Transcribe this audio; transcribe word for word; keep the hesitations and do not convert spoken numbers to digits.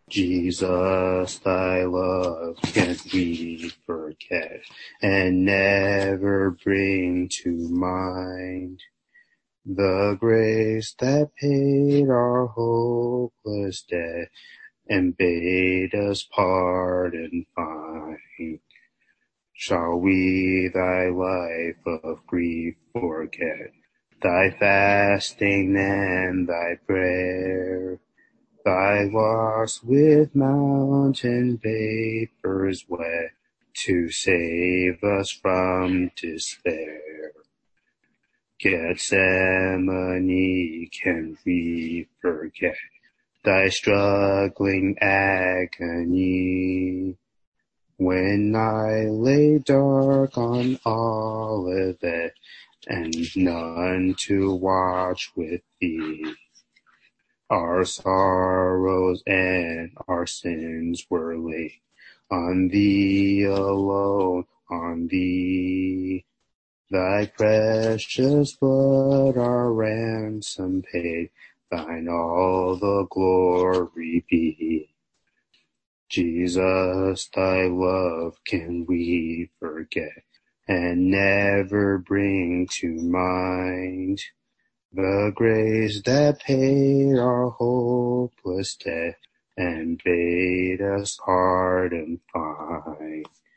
Jesus, thy love can we forget, and never bring to mind the grace that paid our hopeless debt and bade us pardon find. Shall we thy life of grief forget, thy fasting and thy prayer, thy loss with mountain vapors wet, to save us from despair? Gethsemane, can we forget thy struggling agony, when I lay dark on Olivet, and none to watch with thee? Our sorrows and our sins were laid on thee alone, on thee. Thy precious blood our ransom paid, thine all the glory be. Jesus, thy love can we forget, and never bring to mind the grace that paid our hopeless debt and bade us pardon find.